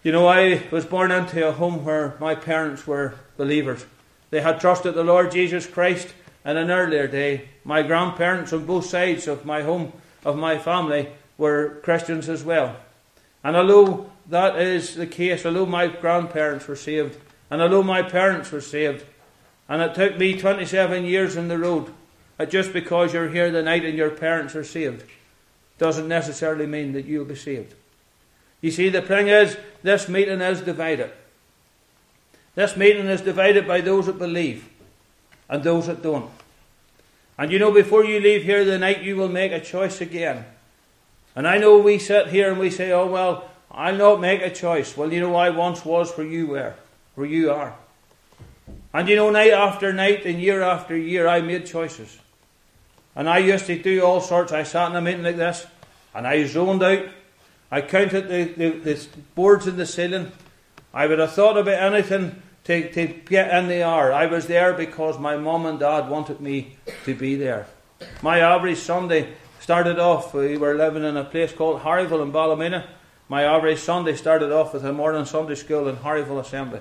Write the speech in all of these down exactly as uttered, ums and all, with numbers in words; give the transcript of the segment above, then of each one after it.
You know, I was born into a home where my parents were believers. They had trusted the Lord Jesus Christ in an earlier day. My grandparents on both sides of my home, of my family, were Christians as well. And although that is the case, although my grandparents were saved, and although my parents were saved, and it took me twenty-seven years on the road, that just because you're here tonight and your parents are saved, doesn't necessarily mean that you'll be saved. You see, the thing is, this meeting is divided. This meeting is divided by those that believe and those that don't. And you know, before you leave here tonight, you will make a choice again. And I know we sit here and we say, oh, well, I'll not make a choice. Well, you know, I once was where you were, where you are. And you know, night after night and year after year, I made choices. And I used to do all sorts. I sat in a meeting like this, and I zoned out. I counted the, the, the boards in the ceiling. I would have thought about anything to, to get in the hour. I was there because my mum and dad wanted me to be there. My average Sunday started off, we were living in a place called Harryville in Ballymena. My average Sunday started off with a morning Sunday school in Harryville Assembly.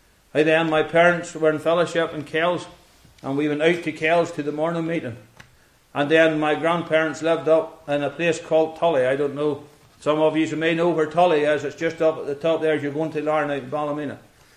I then, my parents were in fellowship in Kells, and we went out to Kells to the morning meeting. And then my grandparents lived up in a place called Tully. I don't know, some of you may know where Tully is. It's just up at the top there as you're going to Larne out in Ballymena.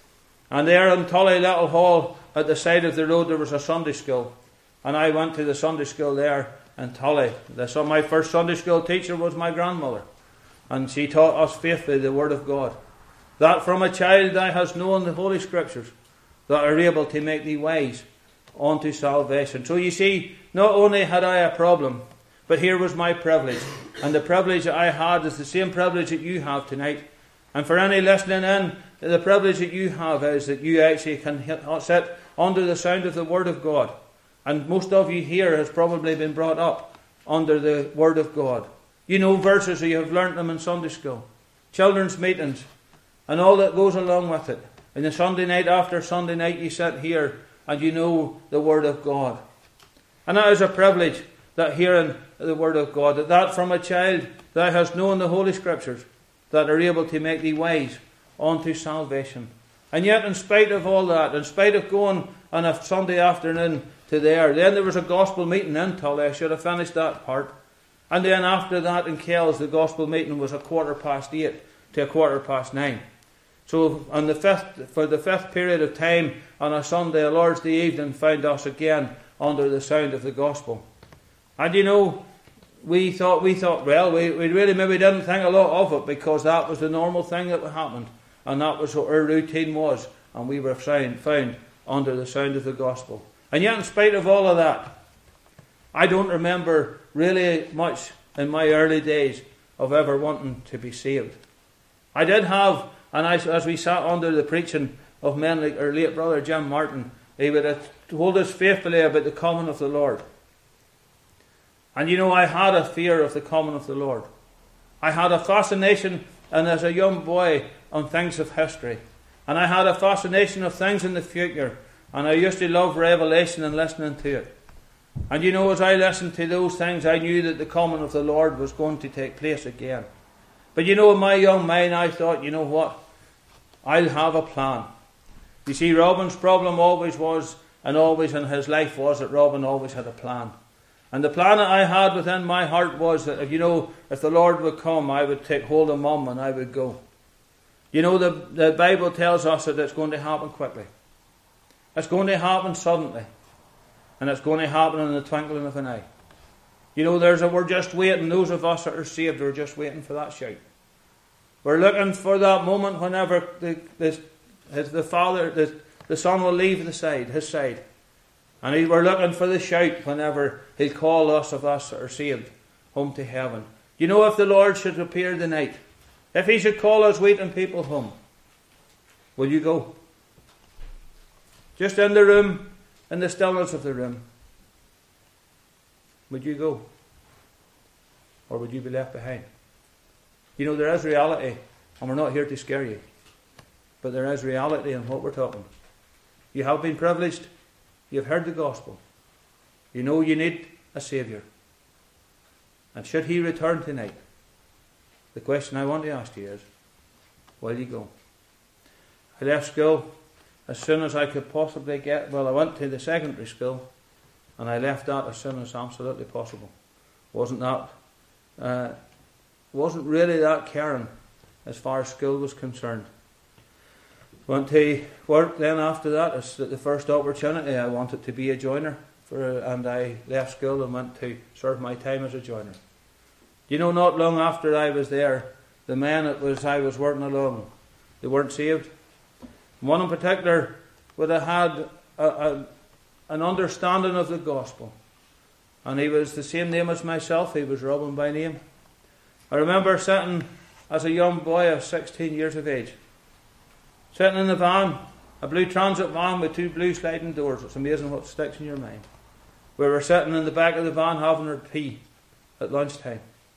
And there in Tully Little Hall, at the side of the road, there was a Sunday school. And I went to the Sunday school there in Tully. So my first Sunday school teacher was my grandmother. And she taught us faithfully the Word of God. That from a child thou hast known the Holy Scriptures, that are able to make thee wise unto salvation. So you see, not only had I a problem, but here was my privilege. And the privilege that I had is the same privilege that you have tonight. And for any listening in, the privilege that you have is that you actually can sit under the sound of the Word of God. And most of you here has probably been brought up under the Word of God. You know verses, or you have learnt them in Sunday school, children's meetings, and all that goes along with it. And the Sunday night after Sunday night, you sit here and you know the Word of God. And that is a privilege, that hearing the Word of God, that, that from a child thou hast known the Holy Scriptures, that are able to make thee wise unto salvation. And yet, in spite of all that, in spite of going on a Sunday afternoon to there, then there was a gospel meeting in Tully. I should have finished that part. And then after that in Kells, the gospel meeting was a quarter past eight to a quarter past nine. So on the fifth, for the fifth period of time on a Sunday, a Lord's Day evening, found us again under the sound of the gospel. And you know, we thought, we thought, well, we, we really maybe didn't think a lot of it, because that was the normal thing that happened. And that was what our routine was. And we were found, found under the sound of the gospel. And yet, in spite of all of that, I don't remember really much in my early days of ever wanting to be saved. I did have, and I, as we sat under the preaching of men like our late brother Jim Martin, he would have told us faithfully about the coming of the Lord. And you know, I had a fear of the coming of the Lord. I had a fascination, and as a young boy, on things of history. And I had a fascination of things in the future. And I used to love Revelation and listening to it. And you know, as I listened to those things, I knew that the coming of the Lord was going to take place again. But you know, in my young mind, I thought, you know what? I'll have a plan. You see, Robin's problem always was, and always in his life was, that Robin always had a plan. And the plan that I had within my heart was that, if you know, if the Lord would come, I would take hold of Mum and I would go. You know, the, the Bible tells us that it's going to happen quickly. It's going to happen suddenly. And it's going to happen in the twinkling of an eye. You know, there's a, we're just waiting. Those of us that are saved are just waiting for that shout. We're looking for that moment whenever the, the, the Father, the, the Son will leave the side, his side. And he, we're looking for the shout whenever he'll call us of us that are saved home to heaven. You know, if the Lord should appear tonight, if he should call us waiting people home, will you go? Just in the room, in the stillness of the room, would you go? Or would you be left behind? You know, there is reality, and we're not here to scare you. But there is reality in what we're talking. You have been privileged. You've heard the gospel. You know you need a Saviour. And should he return tonight, the question I want to ask you is, will you go? I left school as soon as I could possibly get. Well, I went to the secondary school, and I left that as soon as absolutely possible. Wasn't that, uh, wasn't really that caring as far as school was concerned. Went to work then after that. As the first opportunity, I wanted to be a joiner, for, and I left school and went to serve my time as a joiner. You know, not long after I was there, the men that was I was working along, they weren't saved. One in particular would have had a, a, an understanding of the gospel. And he was the same name as myself. He was Robin by name. I remember sitting as a young boy of sixteen years of age, sitting in the van, a blue transit van with two blue sliding doors. It's amazing what sticks in your mind. We were sitting in the back of the van having our tea at lunchtime.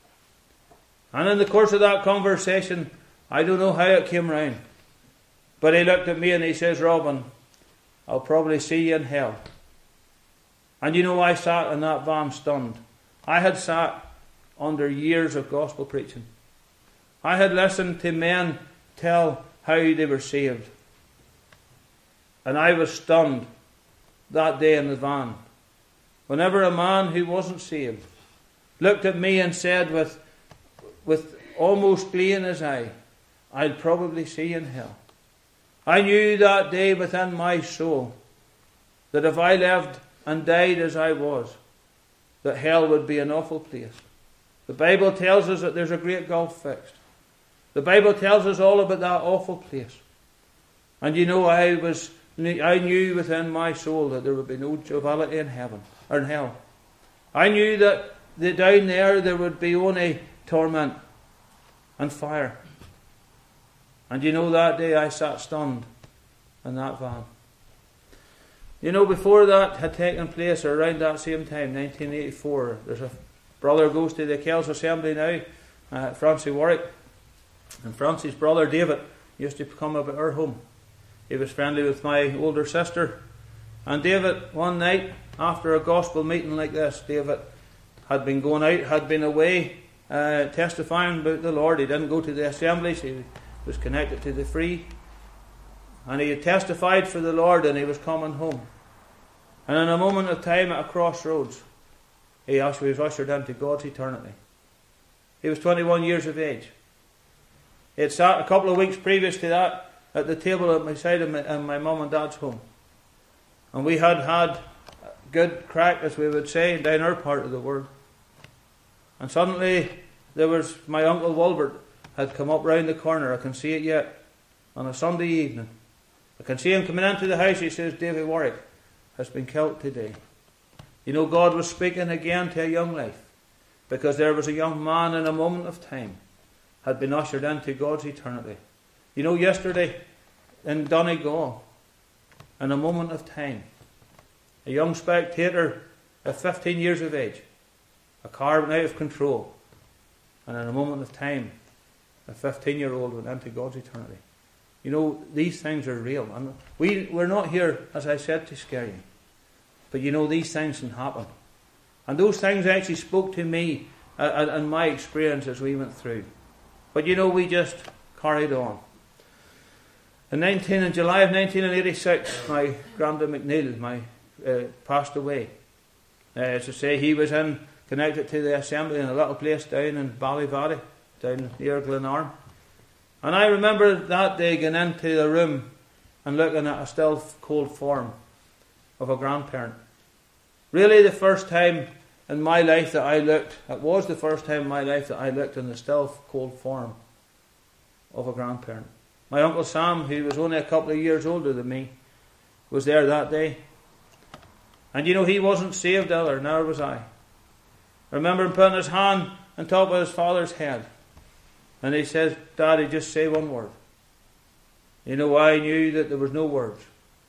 And in the course of that conversation, I don't know how it came round, but he looked at me and he says, Robin, I'll probably see you in hell. And you know, I sat in that van stunned. I had sat under years of gospel preaching. I had listened to men tell how they were saved. And I was stunned that day in the van. Whenever a man who wasn't saved looked at me and said with, with almost glee in his eye, I'll probably see you in hell. I knew that day within my soul that if I lived and died as I was, that hell would be an awful place. The Bible tells us that there's a great gulf fixed. The Bible tells us all about that awful place. And you know, I was, I knew within my soul that there would be no joviality in heaven or in hell. I knew that the, down there there would be only torment and fire. And you know, that day I sat stunned in that van. You know, before that had taken place, or around that same time, nineteen eighty-four, there's a brother goes to the Kells Assembly now, uh, Francie Warwick. And Francie's brother David used to come up at our home. He was friendly with my older sister. And David, one night, after a gospel meeting like this, David had been going out, had been away, uh, testifying about the Lord. He didn't go to the assemblies. He was connected to the Free. And he had testified for the Lord, and he was coming home. And in a moment of time at a crossroads, he actually was ushered into God's eternity. He was twenty-one years of age. He had sat a couple of weeks previous to that at the table at my side of my, in my mum and dad's home. And we had had good crack, as we would say, down our part of the world. And suddenly there was my Uncle Wilbert had come up round the corner. I can see it yet. On a Sunday evening, I can see him coming into the house. He says, David Warwick has been killed today. You know, God was speaking again to a young life, because there was a young man in a moment of time had been ushered into God's eternity. You know, yesterday in Donegal, in a moment of time, a young spectator of fifteen years of age, a car went out of control, and in a moment of time, a fifteen-year-old went into God's eternity. You know, these things are real. And we, we're not here, as I said, to scare you. But you know, these things can happen. And those things actually spoke to me and uh, my experience as we went through. But you know, we just carried on. In, nineteen, in July of nineteen eighty-six, my Granda McNeil my, uh, passed away. Uh, as I say, he was in, connected to the assembly in a little place down in Ballyvally, down near Glenarm. And I remember that day going into the room and looking at a still cold form of a grandparent. Really the first time in my life that I looked, it was the first time in my life that I looked in the still cold form of a grandparent. My Uncle Sam, who was only a couple of years older than me, was there that day. And you know, he wasn't saved either, nor was I. I remember him putting his hand on top of his father's head. And he says, Daddy, just say one word. You know, I knew that there was no words.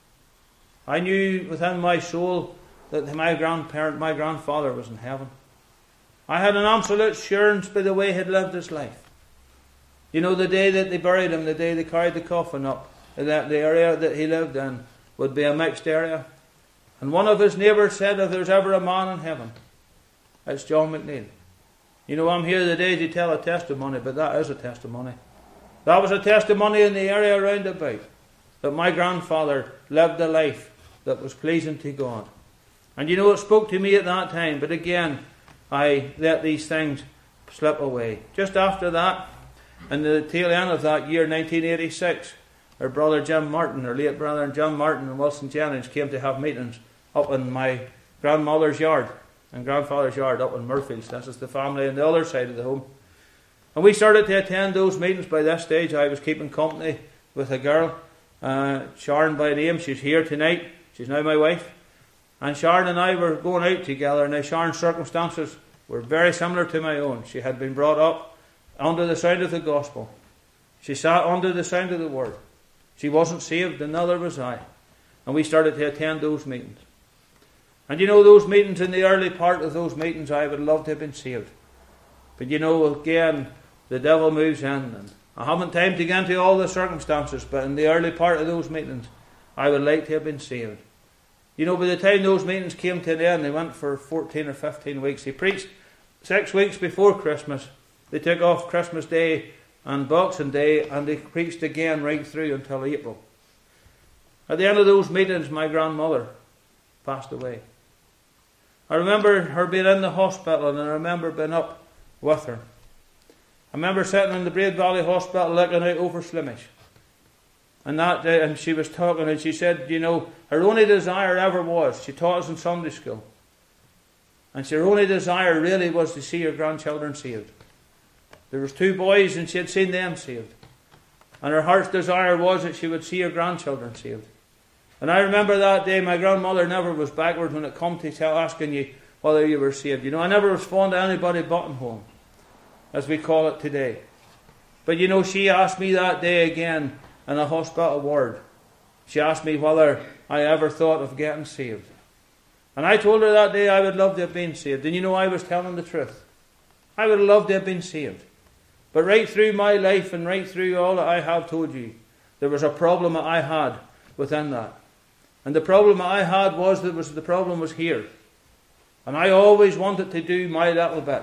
I knew within my soul that my grandparent, my grandfather was in heaven. I had an absolute assurance by the way he had lived his life. You know, the day that they buried him, the day they carried the coffin up, that the area that he lived in would be a mixed area. And one of his neighbours said, if there's ever a man in heaven, it's John McNeil. You know, I'm here today to tell a testimony, but that is a testimony. That was a testimony in the area round about, that my grandfather lived a life that was pleasing to God. And you know, it spoke to me at that time, but again, I let these things slip away. Just after that, in the tail end of that year, nineteen eighty-six, our brother Jim Martin, our late brother Jim Martin and Wilson Jennings came to have meetings up in my grandmother's yard and grandfather's yard up in Murfields. This is the family on the other side of the home. And we started to attend those meetings. By this stage, I was keeping company with a girl, uh, Sharon by name. She's here tonight. She's now my wife. And Sharon and I were going out together. Now, Sharon's circumstances were very similar to my own. She had been brought up under the sound of the gospel. She sat under the sound of the word. She wasn't saved, and neither was I. And we started to attend those meetings. And you know, those meetings, in the early part of those meetings, I would love to have been saved. But you know, again, the devil moves in, and I haven't time to get into all the circumstances, but in the early part of those meetings, I would like to have been saved. You know, by the time those meetings came to an end, they went for fourteen or fifteen weeks. He preached six weeks before Christmas. They took off Christmas Day and Boxing Day, and they preached again right through until April. At the end of those meetings, my grandmother passed away. I remember her being in the hospital, and I remember being up with her. I remember sitting in the Braid Valley Hospital looking out over Slimish. And that day, and she was talking, and she said, you know, her only desire ever was, she taught us in Sunday school, and her only desire really was to see her grandchildren saved. There was two boys, and she had seen them saved. And her heart's desire was that she would see her grandchildren saved. And I remember that day, my grandmother never was backward when it come to tell, asking you whether you were saved. You know, I never was fond of anybody button home, as we call it today. But you know, she asked me that day again in a hospital ward. She asked me whether I ever thought of getting saved. And I told her that day I would love to have been saved. And you know, I was telling the truth. I would have loved to have been saved. But right through my life and right through all that I have told you, there was a problem that I had within that. And the problem that I had was that was the problem was here. And I always wanted to do my little bit.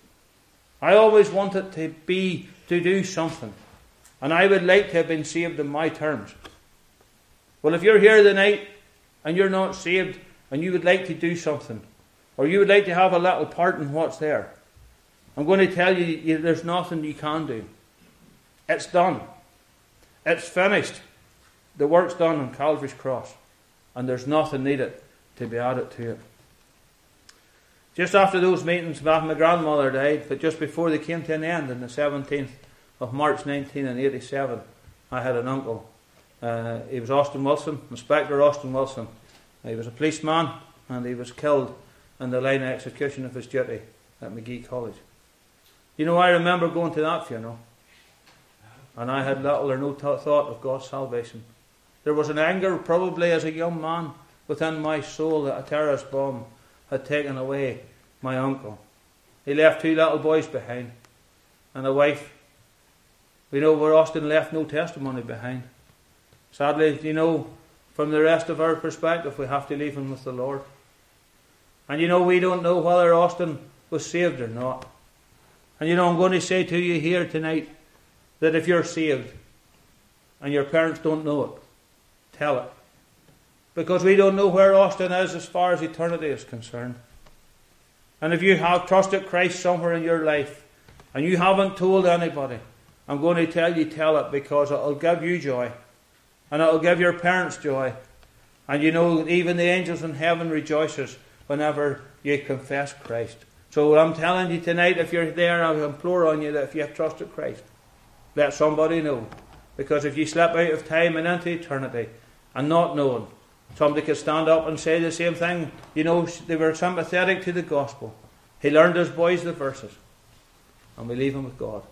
I always wanted to be, to do something. And I would like to have been saved in my terms. Well, if you're here tonight and you're not saved and you would like to do something, or you would like to have a little part in what's there, I'm going to tell you, you there's nothing you can do. It's done. It's finished. The work's done on Calvary's cross. And there's nothing needed to be added to it. Just after those meetings, my grandmother died, but just before they came to an end, on the seventeenth of March nineteen eighty-seven, I had an uncle. Uh, he was Austin Wilson, Inspector Austin Wilson. He was a policeman, and he was killed in the line of execution of his duty at McGee College. You know, I remember going to that funeral, and I had little or no th- thought of God's salvation. There was an anger, probably as a young man, within my soul that a terrorist bomb had taken away my uncle. He left two little boys behind, and a wife. We know where Austin left no testimony behind. Sadly, you know, from the rest of our perspective, we have to leave him with the Lord. And you know, we don't know whether Austin was saved or not. And you know, I'm going to say to you here tonight that if you're saved and your parents don't know it, tell it. Because we don't know where Austin is as far as eternity is concerned. And if you have trusted Christ somewhere in your life and you haven't told anybody, I'm going to tell you, tell it, because it'll give you joy. And it'll give your parents joy. And you know, even the angels in heaven rejoices whenever you confess Christ. So I'm telling you tonight, if you're there, I implore on you that if you have trusted Christ, let somebody know. Because if you slip out of time and into eternity and not knowing, somebody could stand up and say the same thing. You know, they were sympathetic to the gospel. He learned his boys the verses. And we leave him with God.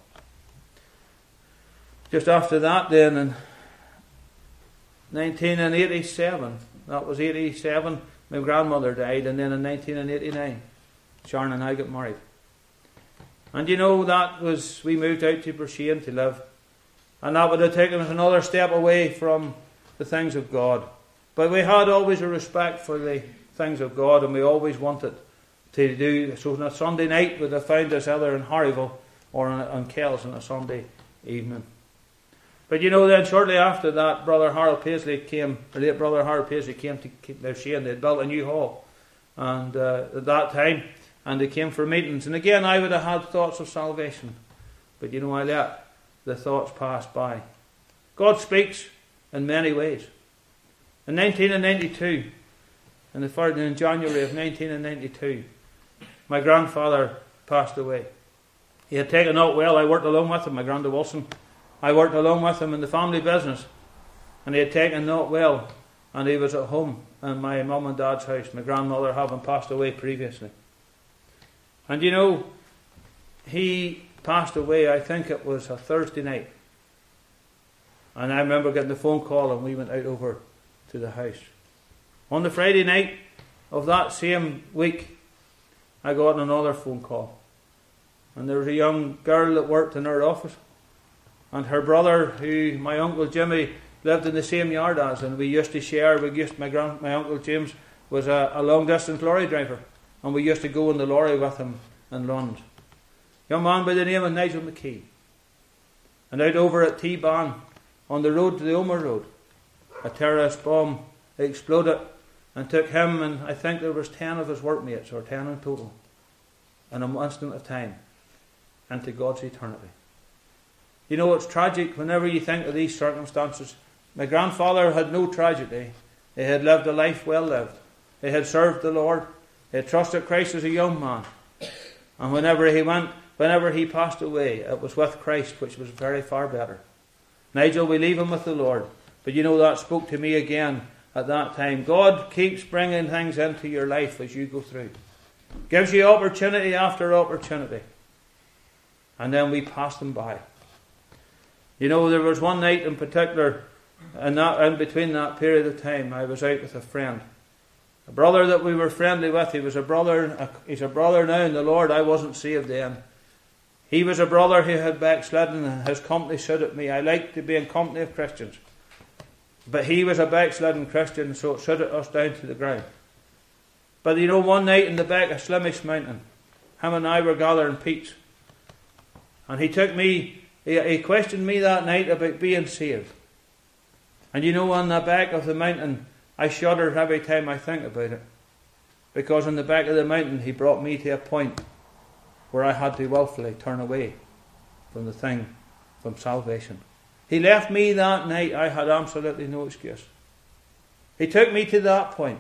Just after that then, in nineteen eighty-seven, that was eighty-seven, my grandmother died, and then in nineteen eighty-nine, Sharon and I got married. And you know, that was, we moved out to Broughshane to live. And that would have taken us another step away from the things of God. But we had always a respect for the things of God, and we always wanted to do. So on a Sunday night, we'd have found us either in Harryville or on, on Kells on a Sunday evening. But you know, then shortly after that, Brother Harold Paisley came, the late Brother Harold Paisley came to Shane. They had built a new hall, and uh, at that time, and they came for meetings. And again, I would have had thoughts of salvation, but you know, I let the thoughts pass by. God speaks in many ways. In nineteen ninety-two, in the third, in January of nineteen ninety-two, my grandfather passed away. He had taken out well. I worked along with him, my granddad Wilson. I worked along with him in the family business, and he had taken not well, and he was at home in my mum and dad's house, my grandmother having passed away previously. And you know, he passed away, I think it was a Thursday night, and I remember getting the phone call, and we went out over to the house. On the Friday night of that same week, I got another phone call, and there was a young girl that worked in our office, and her brother, who my uncle Jimmy lived in the same yard as, and we used to share. We used my grand, my uncle James was a, a long distance lorry driver, and we used to go in the lorry with him in London. Young man by the name of Nigel McKee. And out over at T-Ban, on the road to the Omer Road, a terrorist bomb exploded and took him, and I think there was ten of his workmates, or ten in total, in an instant of time, into God's eternity. You know, it's tragic whenever you think of these circumstances. My grandfather had no tragedy. He had lived a life well lived. He had served the Lord. He had trusted Christ as a young man. And whenever he went, whenever he passed away, it was with Christ, which was very far better. Nigel, we leave him with the Lord. But you know, that spoke to me again at that time. God keeps bringing things into your life as you go through. Gives you opportunity after opportunity. And then we pass them by. You know, there was one night in particular, and that, in between that period of time, I was out with a friend. A brother that we were friendly with. He was a brother, a, he's a brother now in the Lord. I wasn't saved then. He was a brother who had backslidden, and his company suited me. I liked to be in company of Christians. But he was a backslidden Christian, so it suited us down to the ground. But you know, one night in the back of Slimish Mountain, him and I were gathering peats. And he took me, he, he questioned me that night about being saved. And you know, on the back of the mountain, I shudder every time I think about it. Because on the back of the mountain, he brought me to a point where I had to willfully turn away from the thing, from salvation. He left me that night. I had absolutely no excuse. He took me to that point.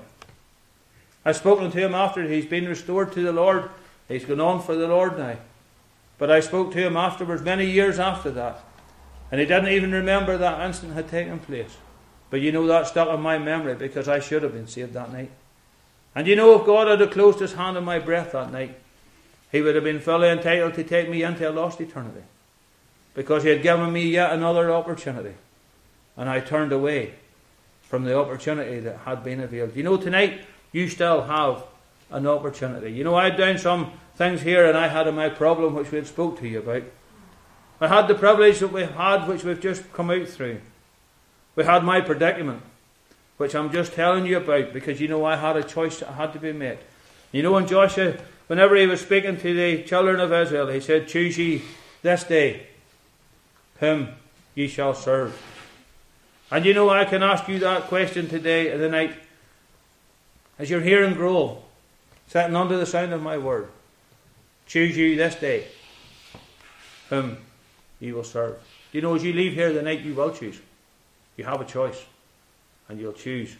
I've spoken to him after. He's been restored to the Lord. He's gone on for the Lord now. But I spoke to him afterwards, many years after that. And he didn't even remember that instant had taken place. But you know, that stuck in my memory because I should have been saved that night. And you know, if God had have closed his hand on my breath that night, he would have been fully entitled to take me into a lost eternity. Because he had given me yet another opportunity. And I turned away from the opportunity that had been availed. You know, tonight, you still have an opportunity. You know, I had done some things here, and I had my problem which we had spoke to you about. I had the privilege that we've had, which we've just come out through. We had my predicament, which I'm just telling you about, because you know, I had a choice that had to be made. You know, in Joshua, whenever he was speaking to the children of Israel, he said, "Choose ye this day whom ye shall serve." And you know, I can ask you that question today in the night, as you're here in Grove, sitting under the sound of my word. Choose you this day whom you will serve. You know, as you leave here the night, you will choose. You have a choice, and you'll choose.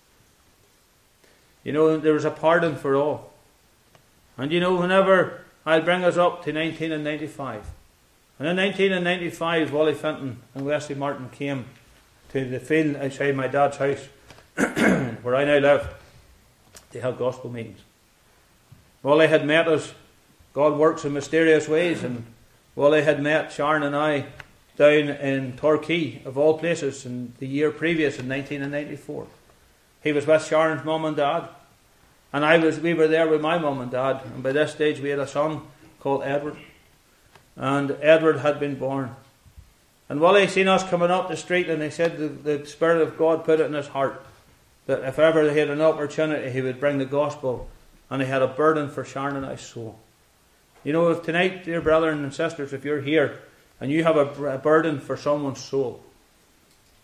You know, there is a pardon for all. And you know, whenever I'll bring us up to nineteen ninety-five. And in nineteen ninety-five, Wally Fenton and Wesley Martin came to the field outside my dad's house, where I now live, to have gospel meetings. Wally had met us. God works in mysterious ways, and Wally had met Sharon and I down in Torquay, of all places, in the year previous, in nineteen ninety-four. He was with Sharon's mum and dad, and I was. We were there with my mum and dad, and by this stage we had a son called Edward, and Edward had been born. And Wally seen us coming up the street, and he said the, the Spirit of God put it in his heart that if ever he had an opportunity, he would bring the gospel, and he had a burden for Sharon and I's soul. You know, if tonight, dear brethren and sisters, if you're here and you have a, a burden for someone's soul,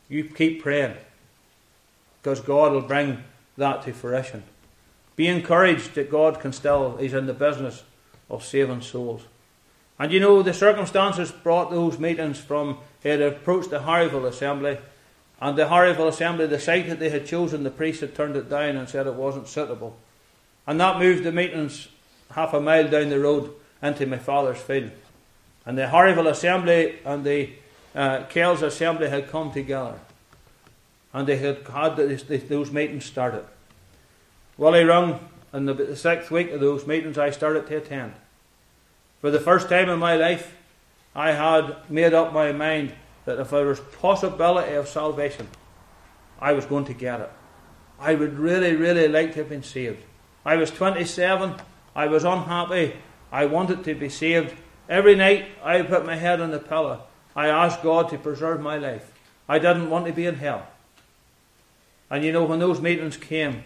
You keep praying, because God will bring that to fruition. Be encouraged that God can still, He's in the business of saving souls. And you know, the circumstances brought those meetings from, he had approached the Harryville Assembly, and the Harryville Assembly, the site that they had chosen, the priest had turned it down and said it wasn't suitable. And that moved the meetings half a mile down the road into my father's field. And the Harryville Assembly and the uh, Kells Assembly had come together. And they had had this, this, those meetings started. Willie Rung, in the, the sixth week of those meetings, I started to attend. For the first time in my life, I had made up my mind that if there was possibility of salvation, I was going to get it. I would really, really like to have been saved. I was twenty-seven. I was unhappy. I wanted to be saved. Every night I put my head on the pillow. I asked God to preserve my life. I didn't want to be in hell. And you know, when those meetings came,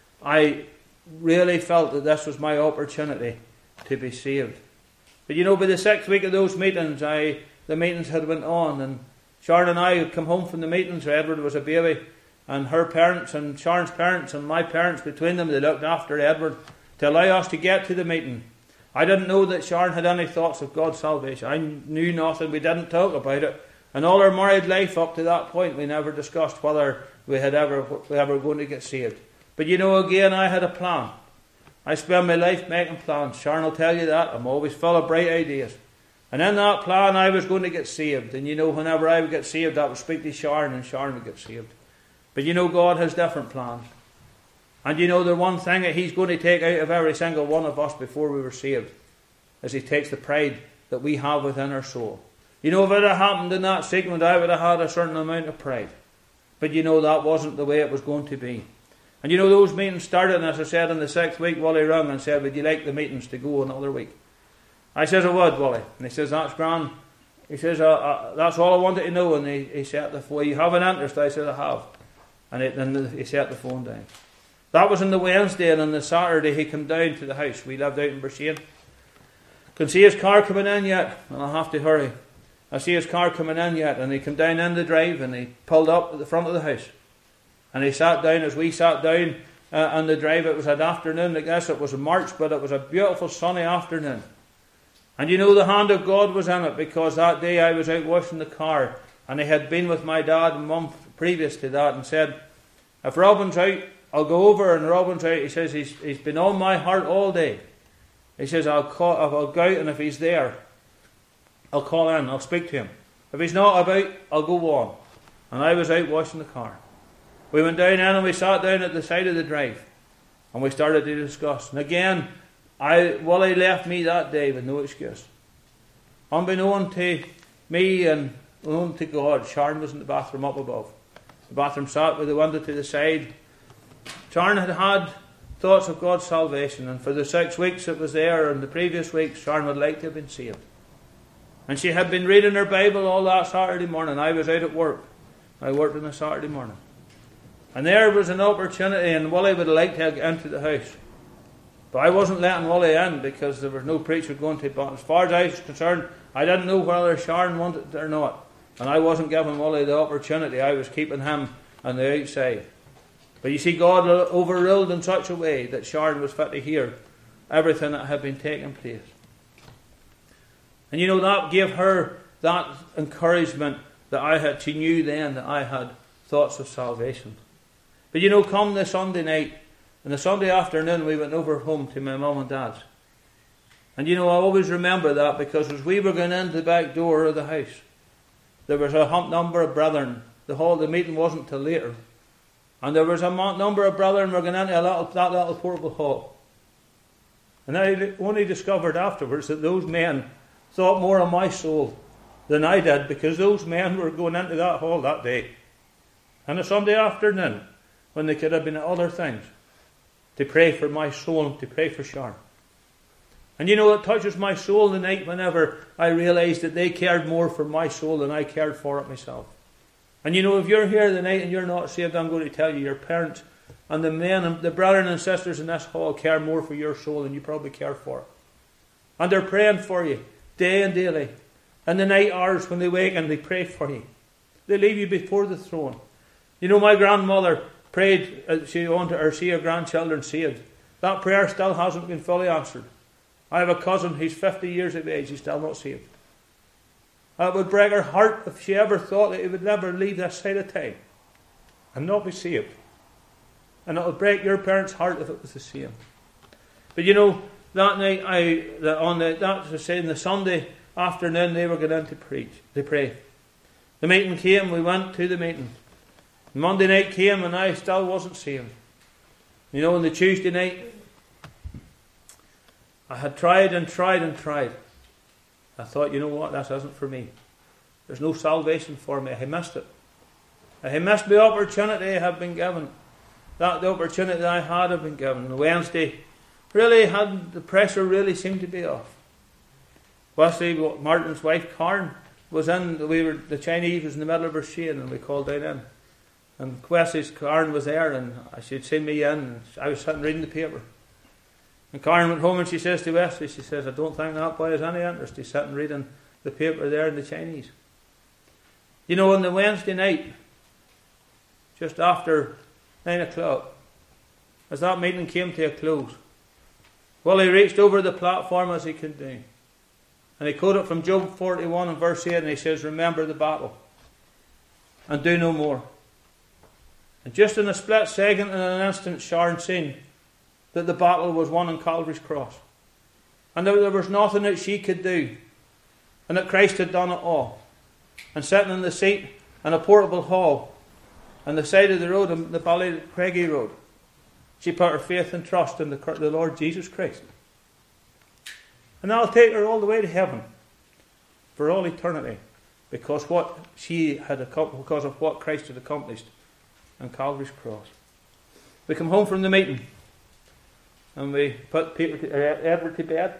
I really felt that this was my opportunity to be saved. But you know, by the sixth week of those meetings, I the meetings had went on, and Sharon and I had come home from the meetings. Edward was a baby, and her parents and Sharon's parents and my parents, between them, they looked after Edward to allow us to get to the meeting. I didn't know that Sharon had any thoughts of God's salvation. I knew nothing. We didn't talk about it. And all our married life up to that point, we never discussed whether we had ever we ever going to get saved. But you know, again, I had a plan. I spend my life making plans. Sharon will tell you that. I'm always full of bright ideas. And in that plan, I was going to get saved. And you know, whenever I would get saved, I would speak to Sharon, and Sharon would get saved. But you know, God has different plans. And you know, the one thing that He's going to take out of every single one of us before we were saved is He takes the pride that we have within our soul. You know, if it had happened in that segment, I would have had a certain amount of pride. But you know, that wasn't the way it was going to be. And you know, those meetings started, and as I said, in the sixth week, Wally rang and said, would you like the meetings to go another week? I says, I would, Wally. And he says, that's grand. He says, uh, uh, that's all I wanted to know. And he, he set the phone. You have an interest? I said, I have. And it, then he set the phone down. That was on the Wednesday, and on the Saturday he came down to the house. We lived out in Brisbane. Can see his car coming in yet, and I'll have to hurry. I see his car coming in yet, and he came down in the drive, and he pulled up at the front of the house. And he sat down as we sat down uh, on the drive. It was an afternoon, I guess it was in March, but it was a beautiful sunny afternoon. And you know, the hand of God was in it, because that day I was out washing the car, and I had been with my dad and mum previous to that, and said, if Robin's out, I'll go over. And Robin's out. He says, he's, he's been on my heart all day. He says, I'll call, I'll go out, and if he's there, I'll call in, I'll speak to him. If he's not about, I'll go on. And I was out washing the car. We went down in and we sat down at the side of the drive, and we started to discuss. And again, I Wally left me that day with no excuse. Unbeknown to me and known to God, Sharon was in the bathroom up above. The bathroom sat with the window to the side. Sharon had had thoughts of God's salvation, and for the six weeks it was there, and the previous weeks Sharon would like to have been saved. And she had been reading her Bible all that Saturday morning. I was out at work. I worked on a Saturday morning. And there was an opportunity, and Wally would have liked to get into the house. But I wasn't letting Wally in, because there was no preacher going to. But as far as I was concerned, I didn't know whether Sharon wanted it or not. And I wasn't giving Wally the opportunity. I was keeping him on the outside. But you see, God overruled in such a way that Sharon was fit to hear everything that had been taking place. And you know, that gave her that encouragement that I had. She knew then that I had thoughts of salvation. But you know, come the Sunday night, and the Sunday afternoon, we went over home to my mum and dad's. And you know, I always remember that, because as we were going into the back door of the house, there was a hump number of brethren. The hall, the meeting wasn't till later. And there was a number of brethren were going into a little, that little portable hall. And I only discovered afterwards that those men thought more of my soul than I did, because those men were going into that hall that day, on a Sunday afternoon, when they could have been at other things, to pray for my soul and to pray for Sharon. And you know, it touches my soul tonight whenever I realise that they cared more for my soul than I cared for it myself. And you know, if you're here tonight and you're not saved, I'm going to tell you, your parents and the men and the brethren and sisters in this hall care more for your soul than you probably care for it. And they're praying for you day and daily. And the night hours when they wake and they pray for you. They leave you before the throne. You know, my grandmother prayed, uh, she wanted her see her grandchildren saved. That prayer still hasn't been fully answered. I have a cousin, he's fifty years of age, he's still not saved. It would break her heart if she ever thought that he would never leave this side of time and not be saved. And it would break your parents' heart if it was the same. But you know, that night, I the, on the that was saying the Sunday afternoon, they were going in to preach, to pray. The meeting came, we went to the meeting. Monday night came and I still wasn't saved. You know, on the Tuesday night, I had tried and tried and tried. I thought, you know what, this isn't for me. There's no salvation for me. I missed it. I missed the opportunity I had been given. That the opportunity that I had had been given. On Wednesday, really had the pressure really seemed to be off. Wesley, Martin's wife, Karen, was in. We were the Chinese was in the middle of her shade, and we called down in. And Wesley's Karen was there, and she'd seen me in. And I was sitting reading the paper. And Karen went home and she says to Wesley, she says, I don't think that boy has any interest. He's sitting reading the paper there in the Chinese. You know, on the Wednesday night, just after nine o'clock, as that meeting came to a close, well, he reached over the platform as he could do. And he quoted from Job forty-one and verse eight, and he says, remember the battle and do no more. And just in a split second, in an instant, Sharon seen that the battle was won on Calvary's cross. And that there was nothing that she could do. And that Christ had done it all. And sitting in the seat in a portable hall on the side of the road, on the Ballygreggy Road, she put her faith and trust in the, the Lord Jesus Christ. And that'll take her all the way to heaven for all eternity, because what she had because of what Christ had accomplished on Calvary's cross. We come home from the meeting, and we put Peter to, uh, Edward to bed.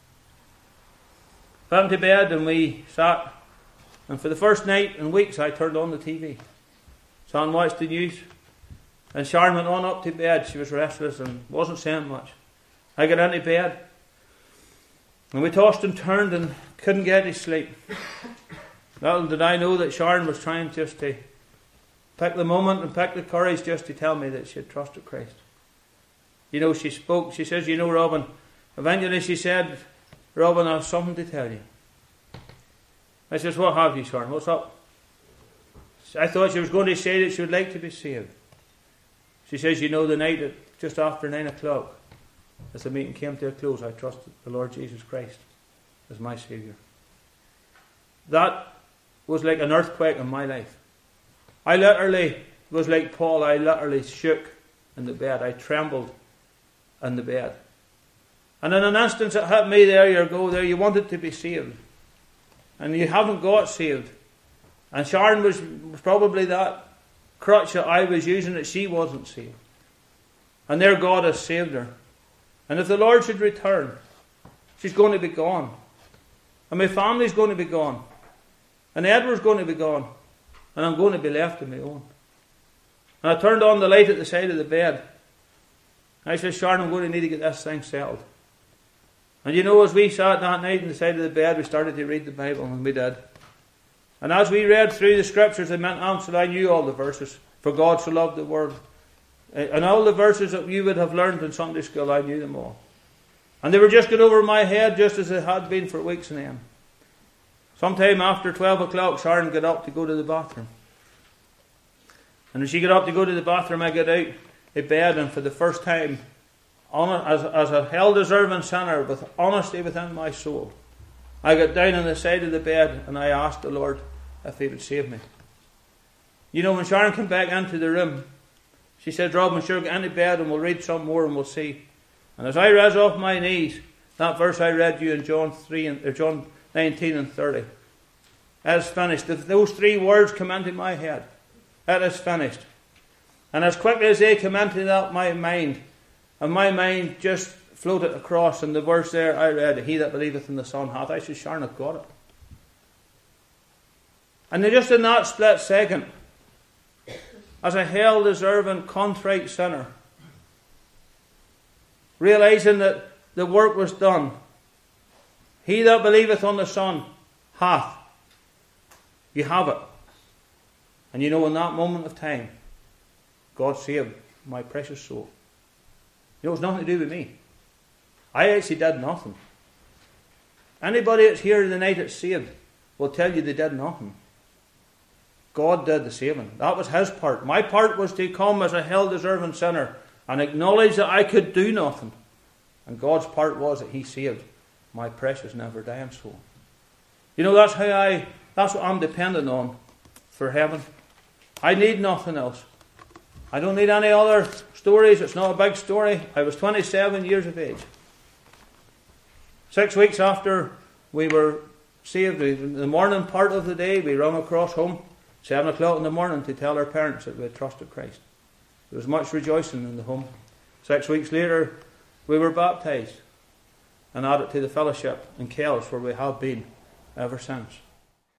Put him to bed, and we sat. And for the first night in weeks, I turned on the T V. Sat and watched the news. And Sharon went on up to bed. She was restless and wasn't saying much. I got into bed. And we tossed and turned and couldn't get to sleep. Little did I know that Sharon was trying just to pick the moment and pick the courage just to tell me that she had trusted Christ. You know, she spoke. She says, you know, Robin, eventually she said, Robin, I have something to tell you. I says, what have you, Sharon? What's up? I thought she was going to say that she would like to be saved. She says, you know, the night at just after nine o'clock, as the meeting came to a close, I trusted the Lord Jesus Christ as my Saviour. That was like an earthquake in my life. I literally was like Paul. I literally shook in the bed. I trembled in the bed. And in an instant it hit me, there you go, there you wanted to be saved. And you haven't got saved. And Sharon was, was probably that crutch that I was using, that she wasn't saved. And there God has saved her. And if the Lord should return, she's going to be gone. And my family's going to be gone. And Edward's going to be gone. And I'm going to be left on my own. And I turned on the light at the side of the bed. I said, Sharon, I'm going to need to get this thing settled. And you know, as we sat that night on the side of the bed, we started to read the Bible, and we did. And as we read through the scriptures, I meant answered, I knew all the verses. For God so loved the world. And all the verses that you would have learned in Sunday school, I knew them all. And they were just going over my head, just as they had been for weeks and then. Sometime after twelve o'clock, Sharon got up to go to the bathroom. And when she got up to go to the bathroom, I got out of bed, and for the first time, as, as a hell-deserving sinner, with honesty within my soul, I got down on the side of the bed and I asked the Lord if He would save me. You know, when Sharon came back into the room, she said, Robin, sure, get into bed and we'll read some more and we'll see. And as I rose off my knees, that verse I read you in John three and or John nineteen and thirty, it is finished. Those three words come into my head. It is finished. And as quickly as they come into that my mind, and my mind just floated across, and the verse there I read, he that believeth in the Son hath. I said, Sharon, I've got it. And just in that split second, as a hell-deserving, contrite sinner, realizing that the work was done, he that believeth on the Son hath. You have it. And you know, in that moment of time, God saved my precious soul. You know, it's nothing to do with me. I actually did nothing. Anybody that's here tonight that's saved will tell you they did nothing. God did the saving. That was his part. My part was to come as a hell-deserving sinner and acknowledge that I could do nothing. And God's part was that he saved my precious, never-dying soul. You know, that's how I, that's what I'm dependent on for heaven. I need nothing else. I don't need any other stories. It's not a big story. I was twenty-seven years of age. Six weeks after we were saved, in the morning part of the day, we ran across home, seven o'clock in the morning, to tell our parents that we had trusted Christ. There was much rejoicing in the home. Six weeks later, we were baptised and added to the fellowship in Kells, where we have been ever since.